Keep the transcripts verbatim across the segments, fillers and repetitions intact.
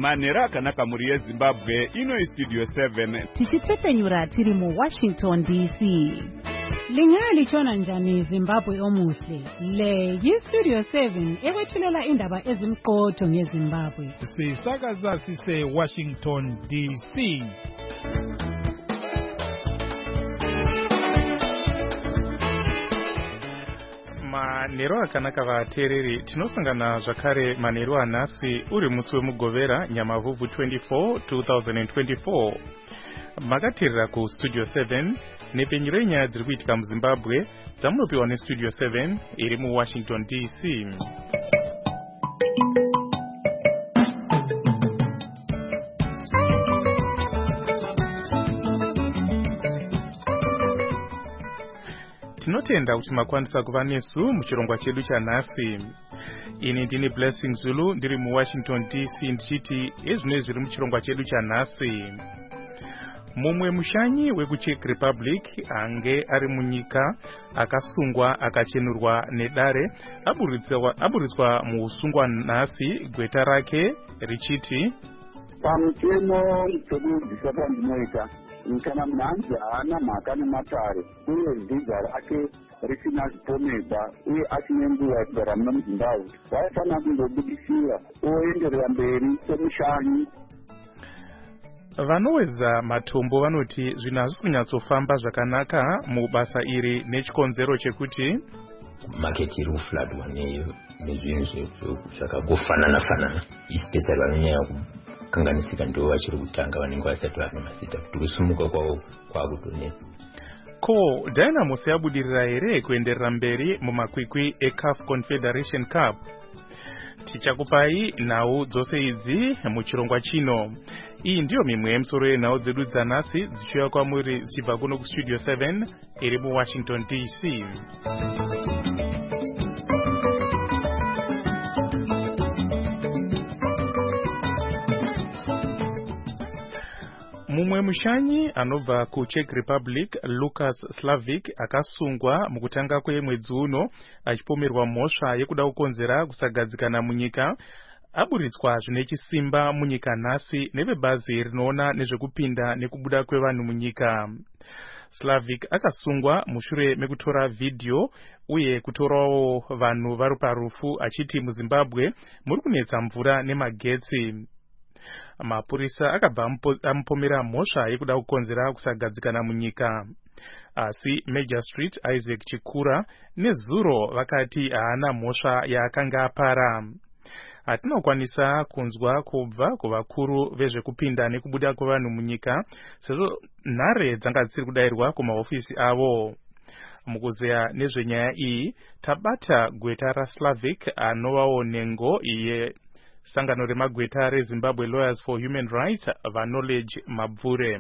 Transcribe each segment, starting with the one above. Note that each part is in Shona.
Manhero akanaka muri yeZimbabwe, ino iStudio seven. Tichitsepenyura tiri mu Washington D C. Lingali chona njani Zimbabwe omuhle. Le yiStudio seven ekwethulela indaba ezimqotho ngeZimbabwe. Sisakaza sise Washington D C. Manhero akanaka vateereri, tinosangana zvakare manhero anhasi uri musi wemugovera Nyamavhuvhu twenty-four twenty twenty-four. Makateerera ku Studio seven nepenyuro yenyaya dziri kuitika muZimbabwe dzamunopiwa neStudio seven iri mu Washington D C. Tinotenda kuti makwanisa kuva nesu muchirongwa chedu chanhasi. Ini ndini Blessing Zulu ndiri mu Washington D C ndichiti ezvino zviri muchirongwa chedu chanhasi. Mumwe mushanyi wekuCzech Republic ange ari munyika akasungwa akachenurwa nedare aburitswa muusungwa nhasi, gweta rake richiti pamutemo wekubvisa pandinoita kana mhanzi haana mhaka nematare uye zviga rake risina zviponesa uye asine nguva yekugara muno muZimbabwe, vaifanira kundobudisira oenderera mberi semushanyi. Vanowedza matombo vanoti zvinhu hazvisi kunyatsofamba zvakanaka mubasa iri nechikonzero chekuti market iri kufladwa nezvinhu zvakagofanana fanana, especially vanonyanya kukanganisika ndo vachiri kutanga vanenge vasati vane mazita kuti kusumuka kwavo kwakutonetsa. Ko Dynamos yabudirira here kuenderera mberi mumakwikwi eCAF Confederation Cup? Tichakupai nhau dzose idzi muchirongwa chino. Iyi ndiyo mimwe yemisoro yenhau dzedu dzanhasi dzichiuya kwamuri dzichibva kuno kuStudio seven iri mu Washington D C. Mumwe mushanyi anobva kuCzech Republic, Lucas Slavic, akasungwa mukutanga kwemwedzi uno achipomerwa mhosva yekuda kukonzera kusagadzikana munyika. Aburitswa zvine chisimba munyika nhasi nevebazi rinoona nezvekupinda nekubuda kwevanhu munyika. Slavic akasungwa mushure mekutora vhidhiyo uye kutorawo vanhu vari parufu achiti muZimbabwe muri kunetsa mvura nemagetsi. Mapurisa akabva amupomera mhosva yekuda kukonzera kusagadzikana munyika. Asi Magistrate Isaac Chikura nezuro vakati haana mhosva yaakanga apara. Hatinokwanisa kunzwa kubva kuvakuru vezvekupinda nekubuda kwevanhu munyika sezvo nhare dzanga dzisiri kudayirwa kumahofisi avo. Mukuzeya nezvenyaya iyi tabata gweta raSlavic anovawo nengo iye sangano remagweta reZimbabwe Lawyers for Human Rights vaKnowledge Mabvure.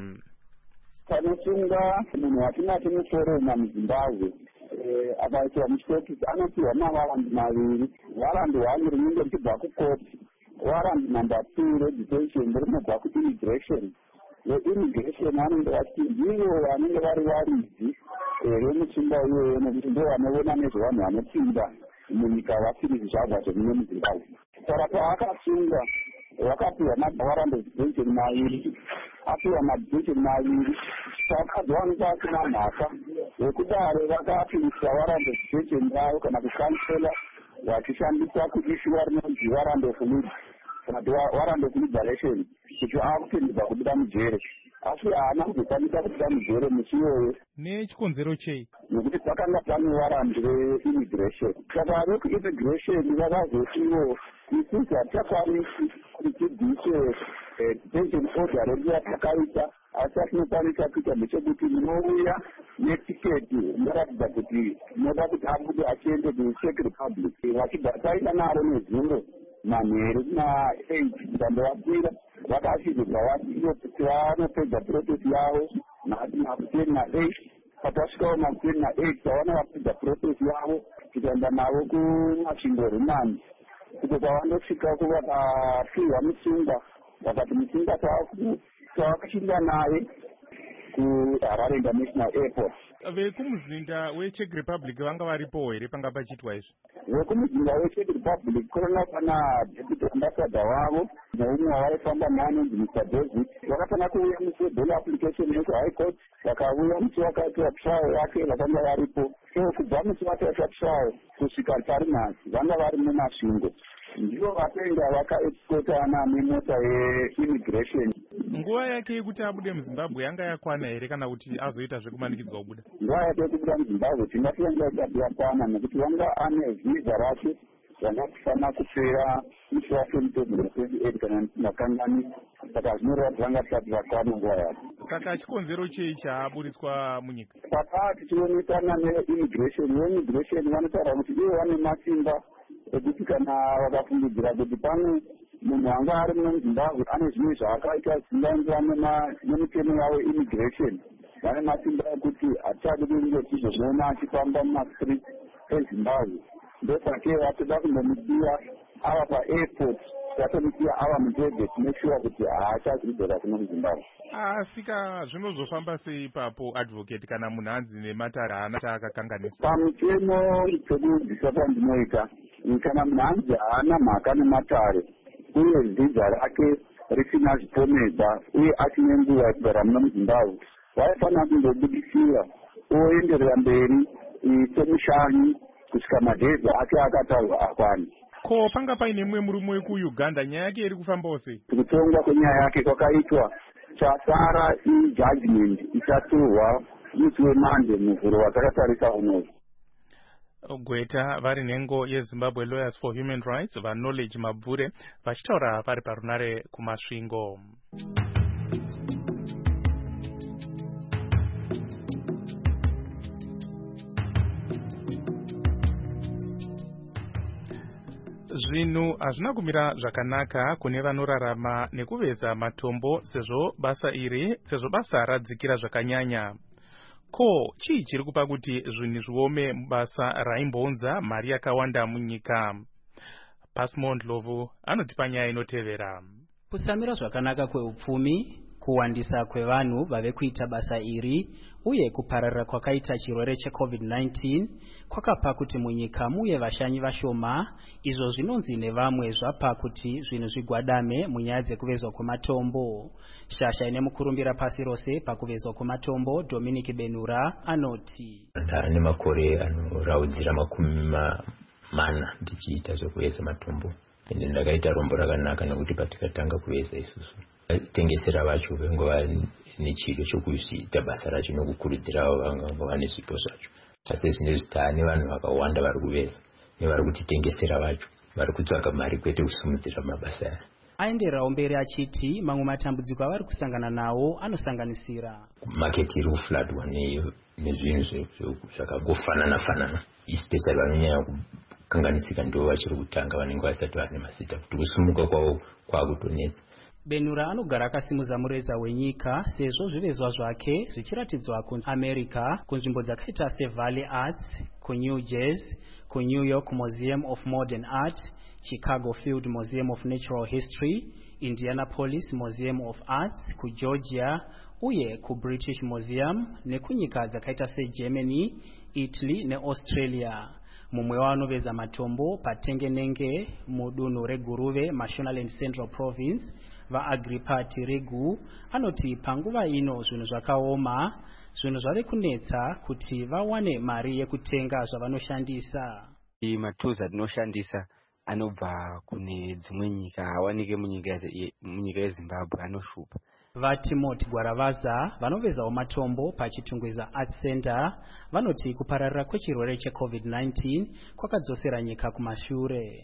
Panosunga munhu watingati muforoma muZimbabwe akaitwa muchitokisi anopiwa mavarandi maviri, varandi one rinenge richibva kukoti, warandi number two redetention rinobva kuimmigration. Veimmigration vanenge vachiti ndivo vanenge vari varidzi vemuchimba iyoyo nokuti ndo vanoona nezvevanhu vanopinda munyika vasiri zvizvarwa zvemuno muZimbabwe. Saka paakasunga wakapiwa mawarandi redetention maviri, apiwa madetention maviri, sakadziwanikwa asina mhaka yekudaro vakapindisa warandi redetention yavo kana kukansela vachishandisa kuishiwa rinonzi warandi of lead kana kuti warandi of liberation kuti akupindidza kubuda mujere, asi haana kuzokwanisa kubuda mujere musi iyoyo. Nechikonzero chei? Nokuti pakanga pane warandi reimmigration. Saka vekuimmigration vakazotiwo isusu hatichakwanisi kuti tidise detention order redu yatakaita, asi atinokwanisa kuita ndechekuti munouya netiketi inoratidza kuti inoda kuti abude achiende kuCzech Republic. Vachibva taita naro nezuro manheru na-eight ndandovapira vakachizobva vatiyo kuti vanopedza process yavo makumi na-eight. Patasvikawo makumi na-eight pavana vapedza process yavo tikaenda navo kumasvingo remandi kuti pavandosvika kuvakapiwa mutsungwa vakati mutsungwa tavakuchinda naye kuHarare International Airport. Vekumuzinda weCzech Republic vanga varipo here panga pachiitwa izvi? Vekumuzinda weCzech Republic kuranga pana deputy ambassador wavo neumwe waifamba naanonzi Mister David. Vakafana kuuya musi bail application yeku-High Court, vakauya musi wakaitwa trial yake vakanga varipo. So kubva musi wakaitwa trial kusvika pari nhasi vanga vari mumasvingo. Ndivo vapenga vakaescotana nemota yeimmigration. Nguva yake yekuti abude muZimbabwe yanga yakwana here kana kuti azoita zvekumanikidzwa kubuda? Nguva yake yekubuda muZimbabwe tingafunga kuti yakwana nekuti vanga ane visa rake ranga kufana kupera musi wa-twenty twenty-eight kana makangani, saka zvinoreva kuti vanga tisati vakwana nguva yake. Saka chikonzero chei chaaburitswa munyika? Paka tichionekana neimmigration, veimmigration vanotaura kuti ivo vane masimba ekuti kana vakafungidzira kuti pano munhu anga ari muno muZimbabwe ane zvimwe zvaakaita zvisingaenderana nemitemo yavo immigration, vane masimba ekuti hatichadi kunge tizomuona achifamba mumastreet eZimbabwe. Ndosake vatoda kundomusiya ava paairport, vatomusiya ava mundege to make sure kuti haachazodzora kuno muZimbabwe. Asika zvinozofamba sei ipapo advocate kana munhu anzi nematare haana chaakakanganisa? Pamutemo pekubvisa pandinoita, kana munhu anzi haana mhaka nematare uye vhisa rake risina zvipomedza uye achine nguva yekugara muno muZimbabwe, vaifanira kundobudisira oenderera mberi semushanyi kusvika madhezi ake akatarwa akwana. Ko panga paine mumwe murume wekuUganda, nyaya yake iri kufambawo sei? Kutongwa kwenyaya yake kwakaitwa, chasara ijudgment ichatorwa musi weMonday muvhuro watakatarisa unowu. Gweta vari nhengo yeZimbabwe Lawyers for Human Rights vaKnowledge Mabvure vachitaura vari parunare kumasvingo. Zvinhu hazvina kumira zvakanaka kune vanorarama nekuveza matombo sezvo basa iri sezvo basa radzikira zvakanyanya. Ko chii chiri kupa kuti zvinhu zviome mubasa raimbonza mari yakawanda munyika? Pasmond Lovu anotipa nyaya inotevera. Kusamira zvakanaka kweupfumi, kuwandisa kwevanhu vave kuita basa iri uye kupararira kwakaita chirwere cheCovid nineteen kwakapa kuti munyika muye vashanyi vashoma, izvo zvinonzi nevamwe zvapa kuti zvinhu zvigwadame munyaya dzekuvezwa kwematombo. Shasha ine mukurumbira pasi rose pakuvezwa kwematombo Dominic Benura anoti ndane makore anoraudzira makumi mana ndichiita zvekuveza matombo, ende ndakaita rombo rakanaka nekuti patikatanga kuveza isusu tengesera vacho vengova nechido chokuita basa racho nokukurudzirawo vanga vane zvipo zvacho. Asi zvinezvita nevanhu vakawanda vari kuveza nevari kutitengesera vacho vari kutsvaga mari kwete kusimudzira mabasa aya. Aendererawo mberi achiti mamwe matambudziko avari kusangana nawo anosanganisira maketi iri kufladwa nezvinhu zvakagofanana fanana, especially vanonyanya kukanganisika ndo vachiri kutanga vanenge vasati vari nemasita kuti kusimuka kwavo kwakutonetsa. Benura anogara akasimudza mureza wenyika sezvo zvivezwa zvake zvichiratidzwa kuAmerica, kunzvimbo dzakaita seValley Arts, kuNew Jersey, kuNew York Museum of Modern Art, Chicago Field Museum of Natural History, Indianapolis Museum of Arts, kuGeorgia uye kuBritish Museum, nekunyika dzakaita seGermany, Italy neAustralia. Mumwe wanoveza matombo patengenenge mudunhu reGuruve, Mashonaland Central Province, vaAgripa Tiregu anoti panguva ino zvinhu zvakaoma, zvinhu zvave kunetsa kuti vawane mari yekutenga zvavanoshandisa. Matools atinoshandisa anobva kune dzimwe nyika awanike munyika munyika yeZimbabwe anoshupa. VaTimothy Gwaravaza vanovezawo matombo pachitungwiza Art Center vanoti kupararira kwechirwere cheCovid nineteen kwakadzosera nyika kumashure.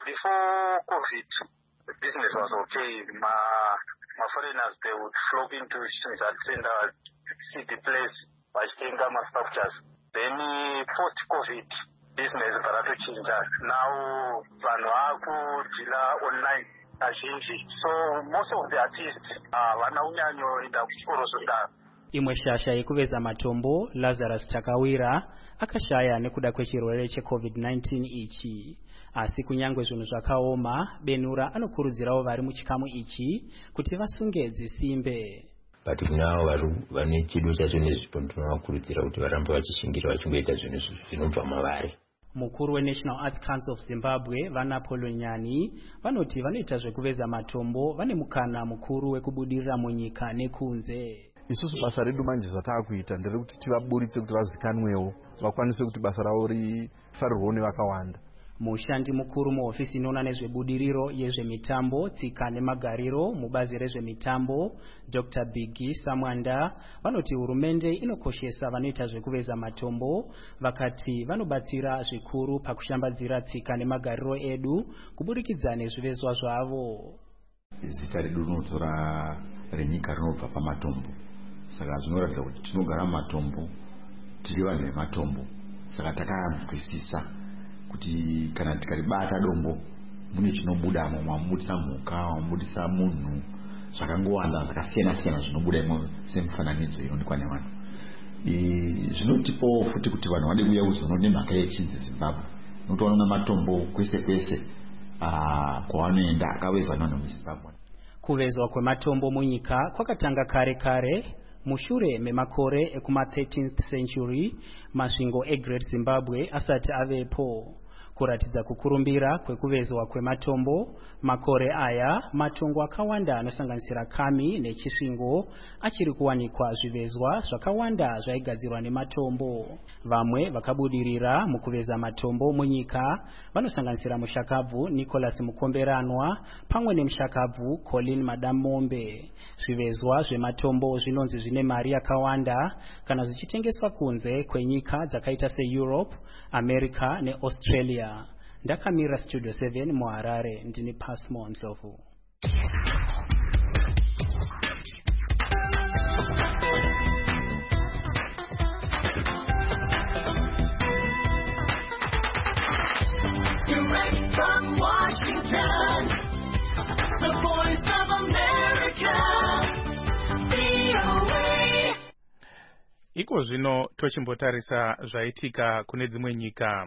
Before COVID, the business was okay. Ma, ma foreigners, they would flock into Art Center, see the place, vachitenga ma structures. Then post-COVID, business varatochinja. Now vanhu vakudila online azhinji. So most of the artists vana unyanyo inda kuchikoro zvodaro. Imwe shasha yekuveza matombo Lazarus Takawira akashaya nekuda kwechirwere cheCovid nineteen ichi. Asi kunyangwe zvinhu zvakaoma, Benura anokurudzirawo vari muchikamu ichi kuti vasunge dzisimbe. but kunavo vane chido chacho nezvipo ndinovakurudzira kuti varambe vachishingira vachingoita zvinhu zvinobva mavari. Mukuru weNational Arts Council of Zimbabwe Vanapolo Nyani vanoti vanoita zvekuveza matombo vane mukana mukuru wekubudirira munyika nekunze. Isusu basa redu manje zvataakuita nderekuti tivaburitse kuti vazikanwewo vakwanise kuti basa ravo rifarirwewo nevakawanda. Mushandi mukuru muofisi inoona nezvebudiriro yezvemitambo tsika nemagariro mubazi rezvemitambo Doctor Biggie Samwanda vanoti hurumende inokoshesa vanoita zvekuveza matombo vakati vanobatsira zvikuru pakushambadzira tsika nemagariro edu kuburikidza nezvivezwa zvavo. Zita redu rinotora renyika rinobva pamatombo, saka zvinoratidza kuti tinogara matombo tiri vanhu vematombo, saka takanzwisisa kuti kana tikaribata dombo mune chinobudamo, mamubudisa mhuka, mamubudisa munhu, zvakangowanda zvakasiyana siyana zvinobuda imo semufananidzo inoonekwa nevanhu. Zvinotipawo futi kuti vanhu vade kuuya kuzoona nemhaka yechinzi Zimbabwe, nokuti vanoona matombo kwese kwese kwavanoenda akavezwa nevanhu muZimbabwe. Kuvezwa kwematombo munyika kwakatanga kare kare mushure memakore ekuma thirteenth century masvingo eGreat Zimbabwe asati avepo. Kuratidza kukurumbira kwekuvezwa kwematombo makore aya matongo akawanda anosanganisira Kami nechisvingo achiri kuwanikwa zvivezwa zvakawanda zvaigadzirwa nematombo. Vamwe vakabudirira mukuveza matombo munyika vanosanganisira mushakabvu Nicholas Mukomberanwa pamwe nemushakabvu Colin Madamombe. Zvivezwa zvematombo zvinonzi zvine mari yakawanda kana zvichitengeswa kunze kwenyika dzakaita seEurope, America neAustralia. Ndakamira Studio seven muHarare ndini Pasmo Ndlovu. Direct from Washington, the voice of America, V O A. Iko zvino tochimbotarisa zvaitika kune dzimwe nyika.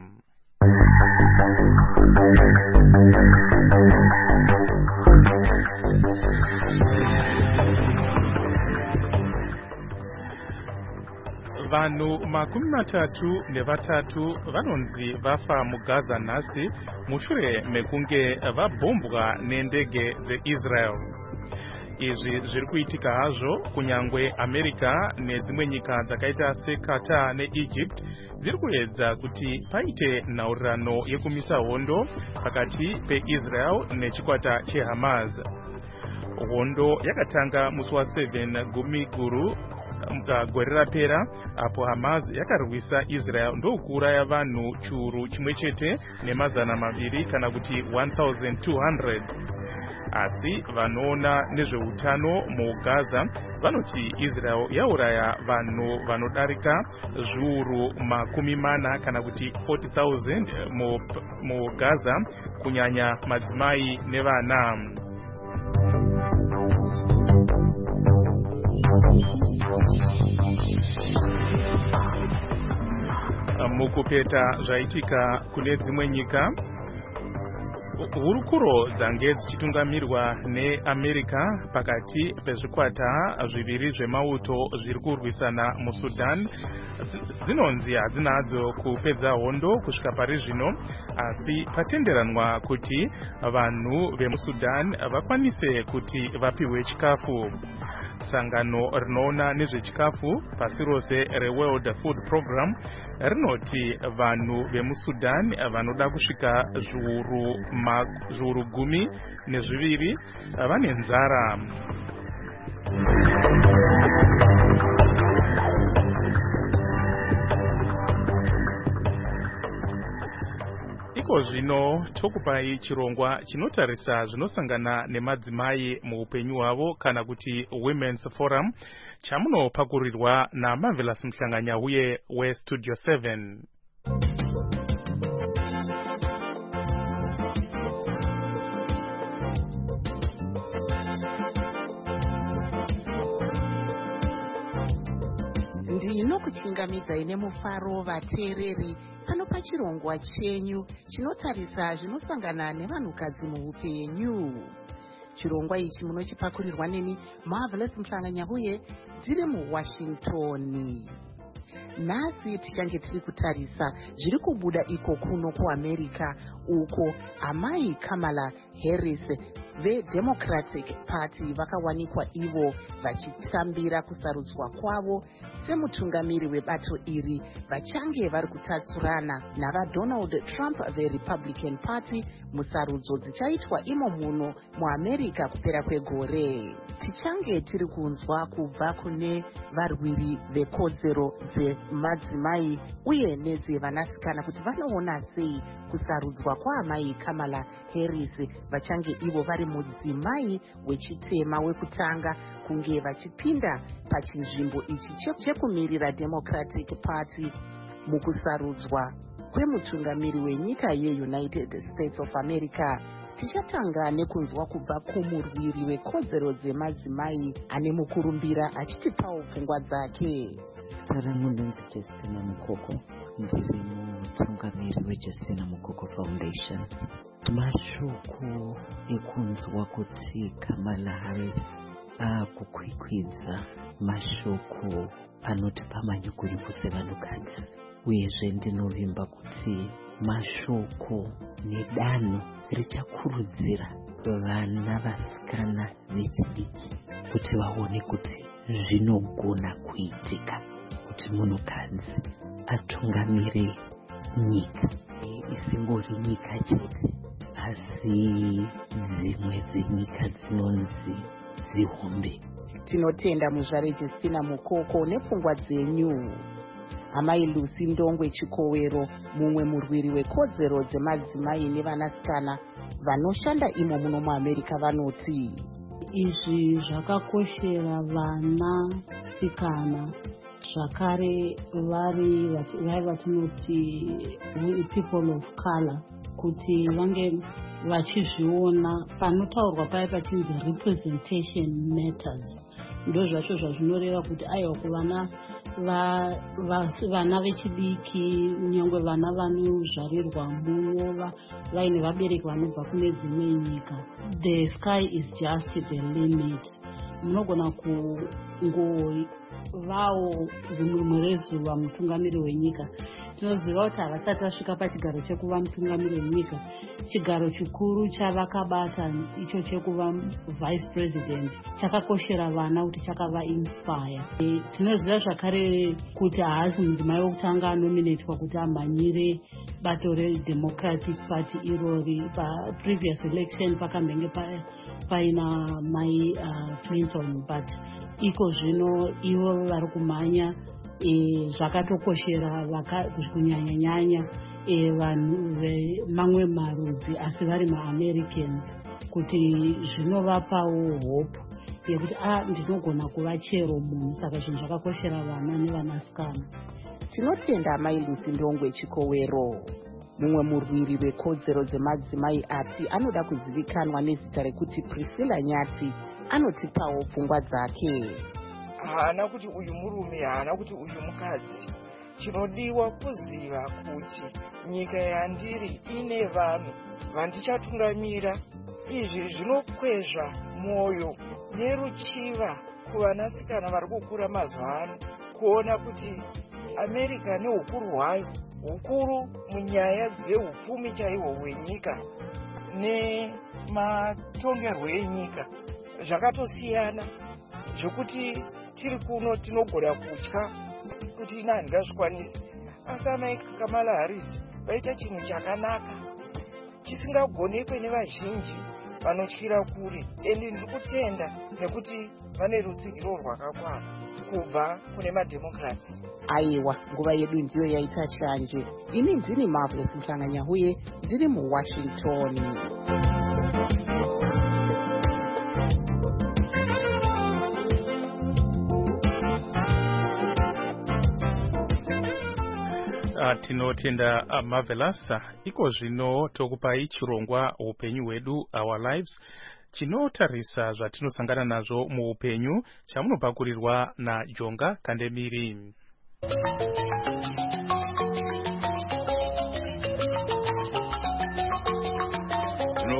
Vanhu makumi matatu nevatatu vanonzi vafa muGaza nhasi mushure mekunge vabhombwa nendege dzeIsrael. Izvi zviri kuitika hazvo kunyangwe America nedzimwe nyika dzakaita seQatar neEgypt dziri kuedza kuti paite nhaurirano yekumisa hondo pakati peIsrael nechikwata cheHamas. Hondo yakatanga musi wa7 gumi guru gore rapera apo Hamas yakarwisa Israel ndokuuraya vanhu churu chimwe chete nemazana maviri kana kuti one thousand two hundred. Asi vanoona nezveutano muGaza vanoti Israel yauraya vanhu vanodarika zviuru makumi mana kana kuti forty thousand muGaza kunyanya madzimai nevana. Mukupeta zvaitika kune dzimwe nyika, hurukuro dzange dzichitungamirwa neAmerica pakati pezvikwata zviviri zvemauto zviri kurwisana muSudan dzinonzi hadzina hadzo kupedza hondo kusvika pari zvino, asi patenderanwa kuti vanhu vemuSudan vakwanise kuti vapiwe chikafu. Sangano rinoona nezvechikafu pasi rose reWorld Food Program rinoti vanhu vemuSudan vanoda kusvika zviuru zviuru gumi nezviviri vane nzara. Iko zvino tokupai chirongwa chinotarisa zvinosangana nemadzimai muupenyu hwavo kana kuti Women's Forum chamunopakurirwa naMarvelous Mhlanganya uye weStudio seven. Ndinokuchingamidzai nemufaro vateereri pano pachirongwa chenyu chinotarisa zvinosangana nevanhukadzi muupenyu. chirongwa ichi munochipakurirwa neni Marvelous Mhlanganyahuye ndiri muWashington. Nhasi tichange tiri kutarisa zviri kubuda iko kuno kuAmerica, uko amai Kamala Harris veDemocratic Party vakawanikwa ivo vachitambira kusarudzwa kwavo semutungamiri webato iri, vachange vari kutatsurana navaDonald Trump veRepublican Party musarudzo dzichaitwa imo muno muAmerica kupera kwegore. Tichange tiri kunzwa kubva kune varwiri vekodzero dzemadzimai uye nedzevanasikana kuti vanoona sei kusarudzwa kwaamai Kamala Harris, vachange ivo vari mudzimai wechitema wekutanga kunge vachipinda pachinzvimbo ichi chekumirira Democratic Party mukusarudzwa kwemutungamiri wenyika yeUnited States of America. Tichatanga nekunzwa kubva kumurwiri wekodzero dzemadzimai ane mukurumbira achitipawo pfungwa dzake. Zita rangu ndinzi Justina Mukoko, ndiri mutungamiri weJustina Mukoko Foundation. Mashoko ekunzwa kuti Kamala Harris akukwikwidza mashoko anotipa manyukunyuku sevanhukadzi, uyezve ndinovimba kuti mashoko nedanho richakurudzira vana vasikana vechidiki kuti vaone kuti zvinogona kuitika kuti munhukadzi atungamire nyika, isingori nyika chete asi dzimwe dzenyika dzinonzi dzihombe. Tinotenda muzvare Justina Mukoko nepfungwa dzenyu. Amai Lucy Ndongwe Chikowero, mumwe murwiri wekodzero dzemadzimai nevanasikana vanoshanda imo muno muAmerica, vanoti izvi zvakakoshera vanasikana zvakare vari vatinoti people of color kuti vange vachizviona panotaurwa paya pachinzi representation matters. Ndo zvacho zvazvinoreva kuti aiwa kuvana vana vechidiki, nyangwe vana vanozvarirwa muno vaine vabereki vanobva kune dzimwe nyika, the sky is just the limit. Munogona kungovawo rimwe rezuva mutungamiri wenyika. Tinoziva kuti havasati vasvika pachigaro chekuva mutungamiri wenyika, chigaro chikuru chavakabata icho chekuva vice president chakakoshera vana kuti chakava inspire. E, tinoziva zvakare kuti haasi mudzimai wekutanga anominatwa kuti amhanyire bato reDemocratic Party irori. Pa-previous election pakambenge paina mai uh, Clinton, but iko zvino ivo vari kumhanya. E, zvakatokoshera kunyanya-nyanya e, vanhu vemamwe marudzi asi vari maAmericans, kuti zvinovapawo hope yekuti a ndinogona kuva chero munhu. Saka zvinhu zvakakoshera vana nevanasikana. Tinotenda Mai Lucy Ndongwe Chikowero, mumwe murwiri wekodzero dzemadzimai ati anoda kuzivikanwa nezita rekuti Priscilla Nyati, anotipawo pfungwa dzake. Haana kuti uyu murume, haana kuti uyu mukadzi. Chinodiwa kuziva kuti nyika yandiri ine vanhu vandichatungamira. Izvi zvinokwezva mwoyo neruchiva kuvanasikana vari kukura mazuva ano, kuona kuti America neukuru hwayo hukuru munyaya dzehupfumi chaihwo hwenyika nematongerwo enyika zvakatosiyana, zvokuti tiri kuno tinogona kutya kuti ina handingazvikwanisi. Asi amai Kamala Harris vaita chinhu chakanaka chisingagonekwe nevazhinji vanotyira kure, ende ndiri kutenda nekuti vane rutsigiro rwakakwana kubva kune mademocrats. Aiwa, nguva yedu ndiyo yaita shanje. Ini ndini Marvelous Mhlanganyahuye, ndiri muWashington. Tinotenda uh, Marvelous. Iko zvino tokupai chirongwa upenyu hwedu, our lives, chinotarisa zvatinosangana nazvo muupenyu, chamunopakurirwa naJonga Kandemiri.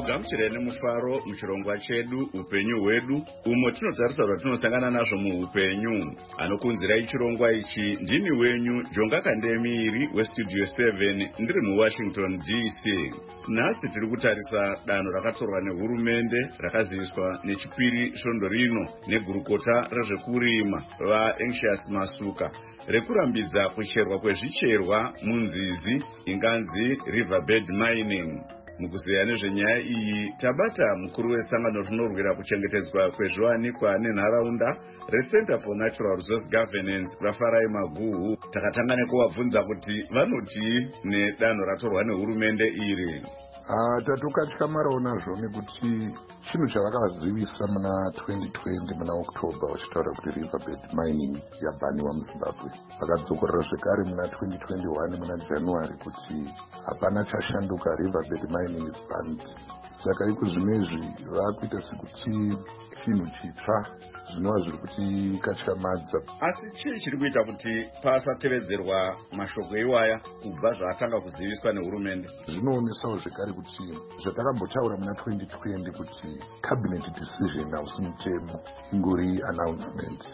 gamuchirai nemufaro muchirongwa chedu upenyu hwedu, umo tinotarisa zvatinosangana nazvo muupenyu. Anokunzirai chirongwa ichi ndini wenyu Jonga Kandemiri westudio seven ndiri muWashington D C. Nhasi tiri kutarisa danho rakatorwa nehurumende rakaziviswa nechipiri svondo rino negurukota rezvekurima vaAnxious Masuka rekurambidza kucherwa kwezvicherwa munzizi inganzi riverbed mining. Mukuzeya nezvenyaya iyi tabata mukuru wesangano rinorwira kuchengetedzwa kwezviwanikwa nenharaunda reCenter for Natural Resource Governance vaFarai Maguhu. Takatanga nekuvabvunza kuti vanotii nedanho ratorwa nehurumende iri. Uh, tatukatyamarao nazvo nekuti chinhu chavakazivisa muna twenty twenty muna October vachitaura kuti riverbed mining yabhaniwa muZimbabwe. Vakadzokorera zvekare muna twenty twenty-one muna January kuti hapana chashanduka, riverbed mining is banned. Saka iko zvinezvi vakuita sekuti chinhu chitsva zvinova zviri kuti katyamadza. Asi chii chiri kuita kuti pasatevedzerwa mashoko iwaya kubva zvaatanga kuziviswa nehurumende? Zvinoonesawo zvekare kuti zvatakambotaura muna twenty twenty kuti cabinet decision hausi mutemo, ingori announcement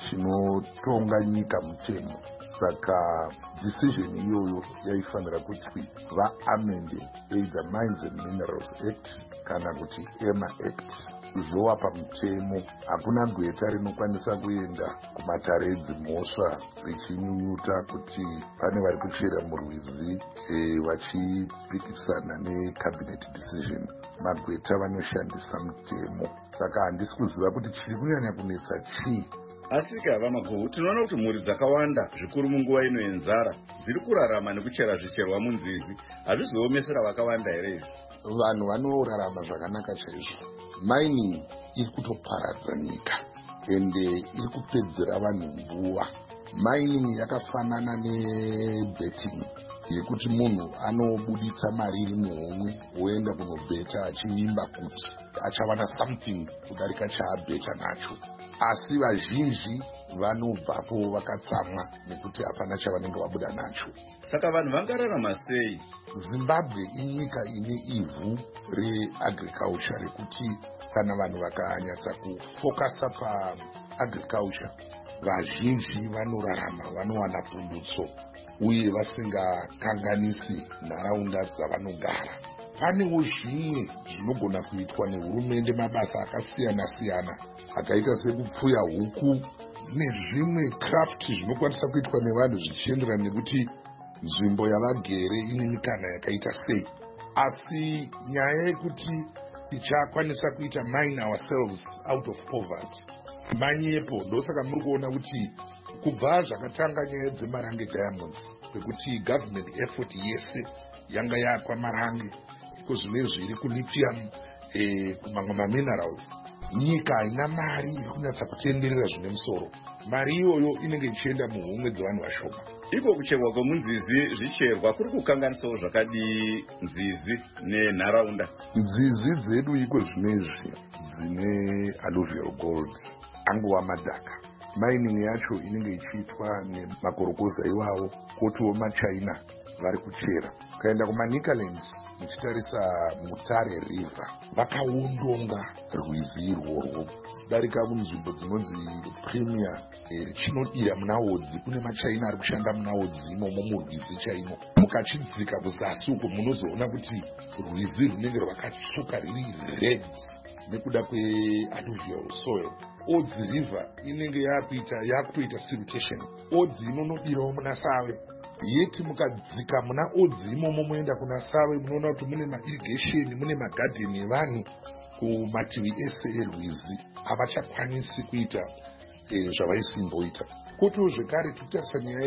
chinotonga nyika mutemo. Saka decision iyoyo yaifanira kuti vaamende either Mines and Minerals Act kana kuti EMA Act zvovapa mutemo. Hakuna gweta rinokwanisa kuenda kumatare edzimhosva richinyunyuta kuti pane vari kuchera murwizi e, vachipikisana necabinet decision. Magweta vanoshandisa mutemo. Saka handisi kuziva kuti chiri kunyanya kunetsa chii. Asi kava Maguhu, tinoona kuti mhuri dzakawanda zvikuru munguva ino yenzara dziri kurarama nekuchera zvicherwa munzizi. Hazvizoomesera vakawanda here izvi? Vanhu vanorarama zvakanaka chaizvo. Mining iri kutoparadza nyika ende iri kupedzera vanhu nguva. Mining yakafanana nebetting yekuti munhu anobuditsa mari iri muhomwe oenda kunobeta achivimba kuti achawana something kudarika chaabeta nacho. Asi vazhinji vanobvapo vakatsamwa nekuti hapana chavanenge vabuda nacho. Saka vanhu vangararama sei? Zimbabwe inyika ine ivhu reagriculture rekuti kana vanhu vakanyatsa kufokasa paagriculture vazhinji vanorarama, vanowana pundutso uye vasingakanganisi nharaunda dzavanogara. Panewo zvimwe zvinogona kuitwa nehurumende, mabasa akasiyana siyana akaita sekupfuya huku nezvimwe craft zvinokwanisa kuitwa nevanhu zvichienderana nekuti nzvimbo yavagere ine mikana yakaita sei. Asi nyaya yekuti tichakwanisa kuita mine ourselves out of poverty manyepo. Ndosaka muri kuona kuti kubva zvakatanga nyaya dzemarange diamonds kwekuti government effort yese yanga yakwa marange kuzvinezvi iri kulithium eh, kumamwe maminerals, nyika haina mari iri kunyatsa kutenderera zvine musoro. Mari iyoyo inenge ichienda muhomwe dzevanhu vashoma. Iko kucherwa kwemunzizi zvicherwa kuri kukanganisawo zvakadii nzizi nenharaunda? Nzizi dzedu iko zvinezvi dzine alluvial gold, angova madhaka. Mining yacho inenge ichiitwa nemakorokoza iwawo, kotiwo maChina vari kuchera. Ukaenda kumaNicaland muchitarisa Mutare River vakaundonga rwizi irworwo darika munzvimbo dzinonzi Premier richinodira muna Odzi. Kune maChina ari kushanda muna Odzi imomo murwizi chaimo. Mukachidzika kuzasi uko munozoona kuti rwizi runenge rwakatsvuka riri red nekuda kwealluvial soil. Odzi River inenge yakuita yakutoita siltation. Odzi inonodirawo muna Save. Yeti mukadzika muna Odzi imomo moenda kuna Save munoona kuti mune mairrigation, mune magarden evanhu kumativi ese erwizi. Havachakwanisi kuita e, zvavaisimboita. Kotiwo zvekare tikutarisa nyaya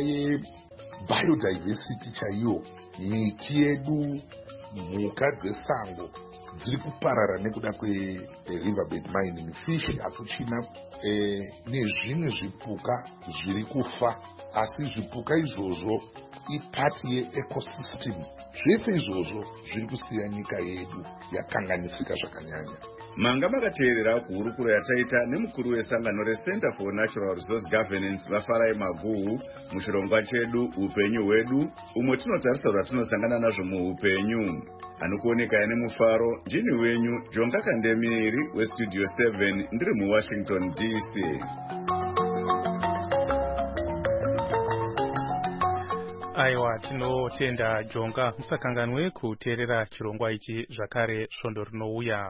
yebiodiversity chaiyo, miti yedu, mhuka dzesango dziri kuparara nekuda kweriverbed mining. Fish hatuchina e, nezvimwe zvipuka zviri kufa, asi zvipuka izvozvo ipati yeecosystem. Zvese izvozvo zviri kusiya nyika yedu yakanganisika zvakanyanya. Manga makateerera kuhurukuro yataita nemukuru wesangano reCenter for Natural Resource Governance vaFarai Maguhu muchirongwa chedu upenyu hwedu, umwe tinotarisa zvatinosangana nazvo muupenyu. anokuoneka nemufaro. Ndini wenyu Jonga Kandemiri westudio seven ndiri muWashington D C. Aiwa, tinotenda Jonga. Musakanganwe kuteerera chirongwa ichi zvakare svondo rinouya.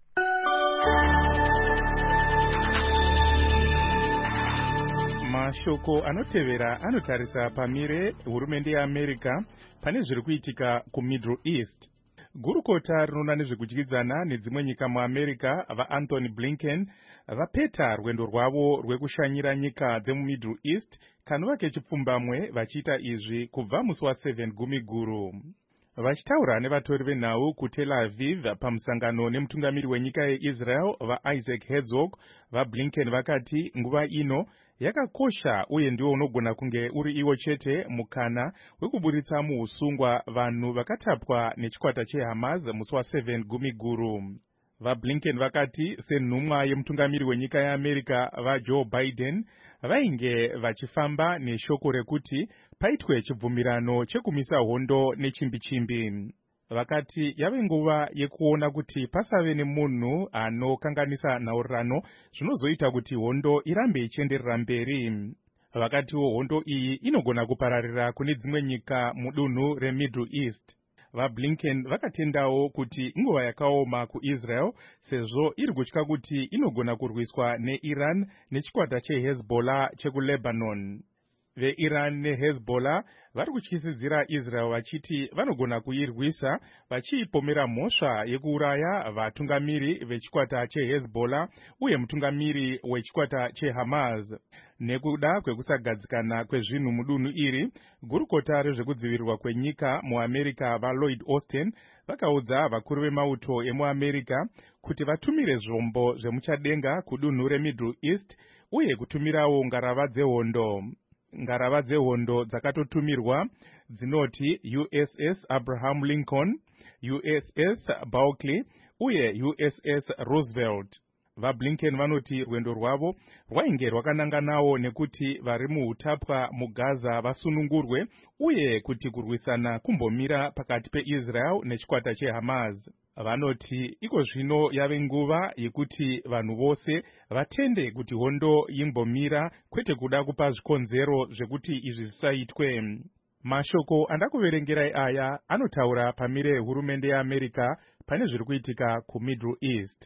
Mashoko anotevera anotarisa pamire hurumende yeAmerica pane zviri kuitika kuMiddle East. Gurukota rinoona nezvekudyidzana nedzimwe nyika muAmerica vaAnthony Blinken vapeta rwendo rwavo rwekushanyira nyika dzemuMiddle East kanova kechipfumbamwe vachiita izvi kubva musi wa7 gumi guru. Vachitaura nevatori venhau kuTel Aviv pamusangano nemutungamiri wenyika yeIsrael vaIsaac Herzog, vaBlinken vakati nguva ino yakakosha uye ndiwo unogona kunge uri iwo chete mukana wekuburitsa muusungwa vanhu vakatapwa nechikwata cheHamas musi wa7 gumi guru. VaBlinken vakati senhumwa yemutungamiri wenyika yeAmerica vaJoe Biden vainge vachifamba neshoko rekuti paitwe chibvumirano chekumisa hondo nechimbi-chimbi. Vakati yave nguva yekuona kuti pasave nemunhu anokanganisa nhaurirano zvinozoita kuti hondo irambe ichienderera mberi. Vakatiwo hondo iyi inogona kupararira kune dzimwe nyika mudunhu reMiddle East. VaBlinken vakatendawo kuti inguva yakaoma kuIsrael sezvo iri kutya kuti inogona kurwiswa neIran nechikwata cheHezbollah chekuLebanon. VeIran neHezbollah vari kutyisidzira Israel vachiti vanogona kuirwisa vachiipomera mhosva yekuuraya vatungamiri vechikwata cheHezbollah uye mutungamiri wechikwata cheHamas. Nekuda kwekusagadzikana kwezvinhu mudunhu iri, gurukota rezvekudzivirirwa kwenyika muAmerica vaLloyd Austin vakaudza vakuru vemauto emuAmerica kuti vatumire zvombo zvemuchadenga kudunhu reMiddle East uye kutumirawo ngarava dzehondo. Ngarava dzehondo dzakatotumirwa dzinoti U S S Abraham Lincoln, U S S Barclay uye U S S Roosevelt. VaBlinken vanoti rwendo rwavo rwainge rwakananganawo nekuti vari muhutapwa muGaza vasunungurwe uye kuti kurwisana kumbomira pakati peIsrael nechikwata cheHamas. Vanoti iko zvino yave nguva yekuti vanhu vose vatende kuti hondo imbomira kwete kuda kupa zvikonzero zvekuti izvi zvisaitwe. Mashoko andakuverengerai aya anotaura pamire hurumende yeAmerica pane zviri kuitika kuMiddle East.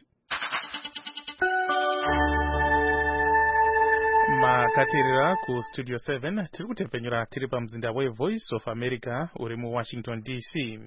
Makateerera kuStudio seven tiri kutepfenyura tiri pamuzinda weVoice of America uri muWashington D C.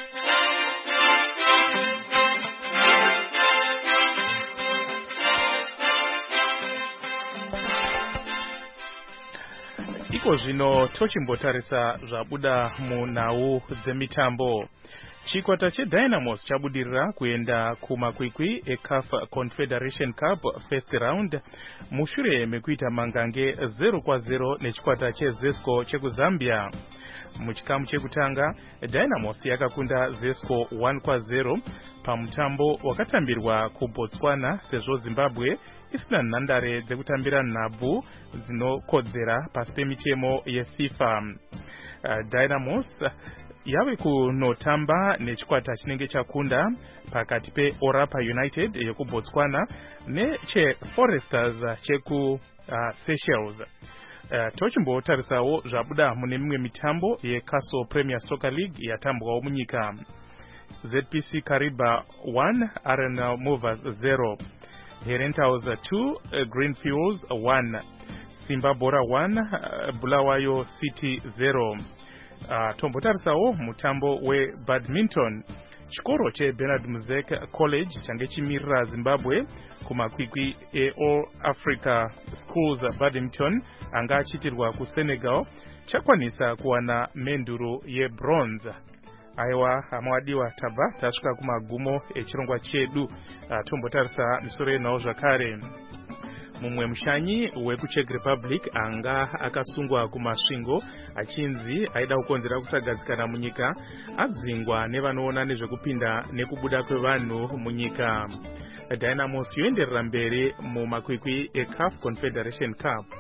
Iko zvino tochimbotarisa zvabuda munhau dzemitambo. Chikwata cheDynamos chabudirira kuenda kumakwikwi eCAF Confederation Cup first round mushure mekuita mangange zero kwa zero nechikwata cheZesco chekuzambia. Muchikamu chekutanga Dynamos yakakunda Zesco one kwa zero pamutambo wakatambirwa kuBotswana sezvo Zimbabwe isina nhandare dzekutambira nhabvu dzinokodzera pasi pemitemo yeFIFA. Uh, Dynamos yave kunotamba nechikwata chinenge chakunda pakati peOrapa United yekuBotswana necheForesters cheku uh, Seychelles. Uh, tochimbootarisawo zvabuda mune mimwe mitambo yeCastle Premier Soccer League yatambwawo munyika. Z P C Kariba one, R N L Movers zero, Herentals two, uh, Greenfields one, Simba Bora one, uh, Bulawayo City zero. Uh, tombotarisawo mutambo webadminton. Chikoro cheBernard Muzek College change chimirira Zimbabwe kumakwikwi eAll Africa Schools Badminton anga achitirwa kuSenegal chakwanisa kuwana menduro yebronze. Aiwa hamwadiwa taba tasvika kumagumo echirongwa chedu. Uh, tombotarisa misoro yenhau zvakare. Mumwe mushanyi wekuCzech Republic anga akasungwa kumasvingo achinzi aida kukonzera kusagadzikana munyika adzingwa nevanoona nezvekupinda nekubuda kwevanhu munyika. Dynamos yoenderera mberi mumakwikwi eCAF Confederation Cup.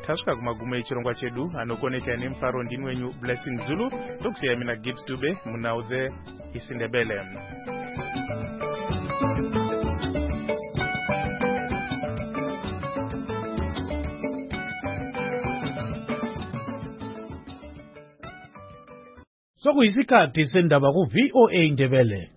tasvika kumagumo echirongwa chedu anokoneka nemufaro ndini wenyu Blessing Zulu ndokusiya mina Gibbs Dube munhau dzeIsindebele. Sokuyisikhathi sendaba ku V O A Indebele.